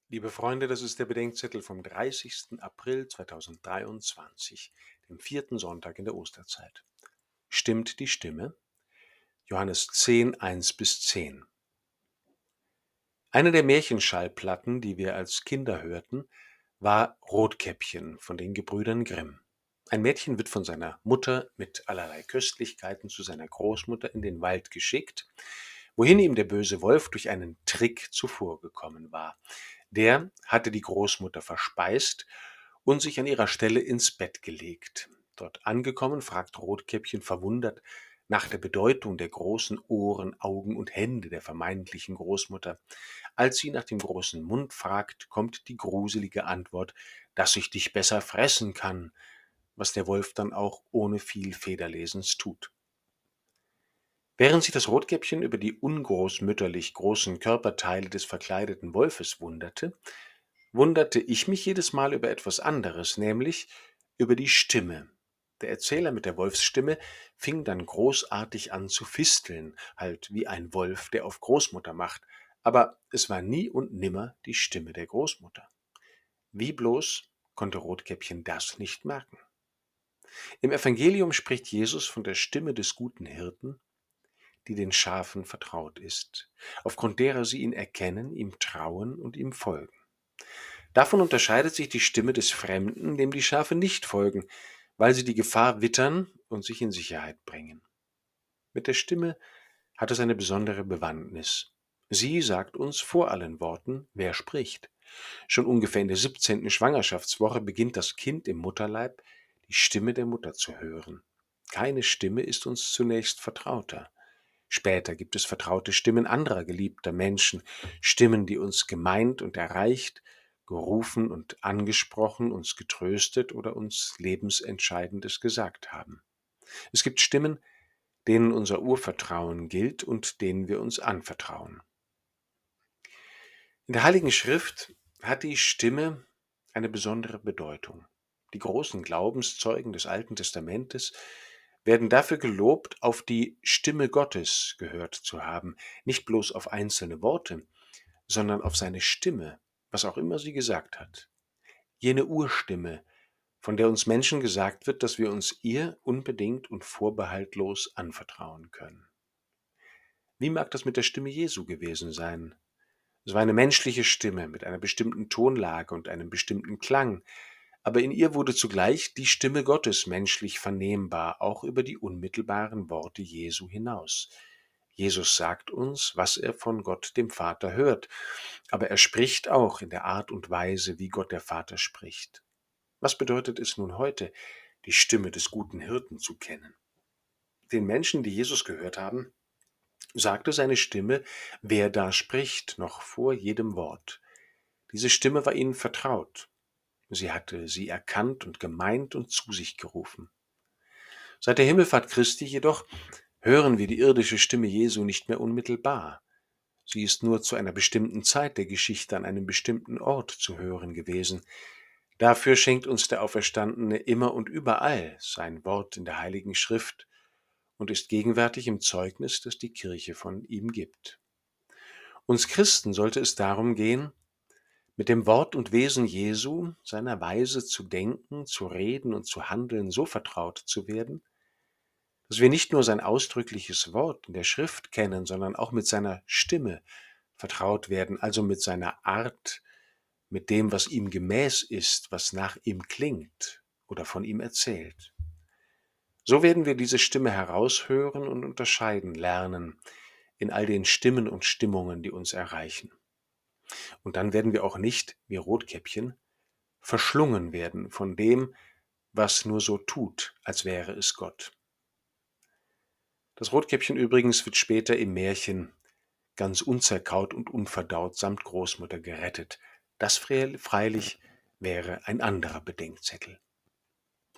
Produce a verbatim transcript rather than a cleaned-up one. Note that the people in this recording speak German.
Liebe Freunde, das ist der Bedenkzettel vom dreißigsten April zweitausenddreiundzwanzig, dem vierten Sonntag in der Osterzeit. Stimmt die Stimme? Johannes zehn, eins bis zehn. Eine der Märchenschallplatten, die wir als Kinder hörten, war Rotkäppchen von den Gebrüdern Grimm. Ein Mädchen wird von seiner Mutter mit allerlei Köstlichkeiten zu seiner Großmutter in den Wald geschickt, wohin ihm der böse Wolf durch einen Trick zuvorgekommen war. Der hatte die Großmutter verspeist und sich an ihrer Stelle ins Bett gelegt. Dort angekommen, fragt Rotkäppchen verwundert nach der Bedeutung der großen Ohren, Augen und Hände der vermeintlichen Großmutter. Als sie nach dem großen Mund fragt, kommt die gruselige Antwort, dass ich dich besser fressen kann, was der Wolf dann auch ohne viel Federlesens tut. Während sich das Rotkäppchen über die ungroßmütterlich großen Körperteile des verkleideten Wolfes wunderte, wunderte ich mich jedes Mal über etwas anderes, nämlich über die Stimme. Der Erzähler mit der Wolfsstimme fing dann großartig an zu fisteln, halt wie ein Wolf, der auf Großmutter macht, aber es war nie und nimmer die Stimme der Großmutter. Wie bloß konnte Rotkäppchen das nicht merken? Im Evangelium spricht Jesus von der Stimme des guten Hirten, die den Schafen vertraut ist, aufgrund derer sie ihn erkennen, ihm trauen und ihm folgen. Davon unterscheidet sich die Stimme des Fremden, dem die Schafe nicht folgen, weil sie die Gefahr wittern und sich in Sicherheit bringen. Mit der Stimme hat es eine besondere Bewandtnis. Sie sagt uns vor allen Worten, wer spricht. Schon ungefähr in der siebzehnten Schwangerschaftswoche beginnt das Kind im Mutterleib, die Stimme der Mutter zu hören. Keine Stimme ist uns zunächst vertrauter. Später gibt es vertraute Stimmen anderer geliebter Menschen, Stimmen, die uns gemeint und erreicht, gerufen und angesprochen, uns getröstet oder uns Lebensentscheidendes gesagt haben. Es gibt Stimmen, denen unser Urvertrauen gilt und denen wir uns anvertrauen. In der Heiligen Schrift hat die Stimme eine besondere Bedeutung. Die großen Glaubenszeugen des Alten Testamentes werden dafür gelobt, auf die Stimme Gottes gehört zu haben, nicht bloß auf einzelne Worte, sondern auf seine Stimme, was auch immer sie gesagt hat. Jene Urstimme, von der uns Menschen gesagt wird, dass wir uns ihr unbedingt und vorbehaltlos anvertrauen können. Wie mag das mit der Stimme Jesu gewesen sein? Es war eine menschliche Stimme mit einer bestimmten Tonlage und einem bestimmten Klang, aber in ihr wurde zugleich die Stimme Gottes menschlich vernehmbar, auch über die unmittelbaren Worte Jesu hinaus. Jesus sagt uns, was er von Gott dem Vater hört, aber er spricht auch in der Art und Weise, wie Gott der Vater spricht. Was bedeutet es nun heute, die Stimme des guten Hirten zu kennen? Den Menschen, die Jesus gehört haben, sagte seine Stimme, wer da spricht, noch vor jedem Wort. Diese Stimme war ihnen vertraut. Sie hatte sie erkannt und gemeint und zu sich gerufen. Seit der Himmelfahrt Christi jedoch hören wir die irdische Stimme Jesu nicht mehr unmittelbar. Sie ist nur zu einer bestimmten Zeit der Geschichte an einem bestimmten Ort zu hören gewesen. Dafür schenkt uns der Auferstandene immer und überall sein Wort in der Heiligen Schrift und ist gegenwärtig im Zeugnis, das die Kirche von ihm gibt. Uns Christen sollte es darum gehen, mit dem Wort und Wesen Jesu, seiner Weise zu denken, zu reden und zu handeln, so vertraut zu werden, dass wir nicht nur sein ausdrückliches Wort in der Schrift kennen, sondern auch mit seiner Stimme vertraut werden, also mit seiner Art, mit dem, was ihm gemäß ist, was nach ihm klingt oder von ihm erzählt. So werden wir diese Stimme heraushören und unterscheiden lernen in all den Stimmen und Stimmungen, die uns erreichen. Und dann werden wir auch nicht, wie Rotkäppchen, verschlungen werden von dem, was nur so tut, als wäre es Gott. Das Rotkäppchen übrigens wird später im Märchen ganz unzerkaut und unverdaut samt Großmutter gerettet. Das freilich wäre ein anderer Bedenkzettel.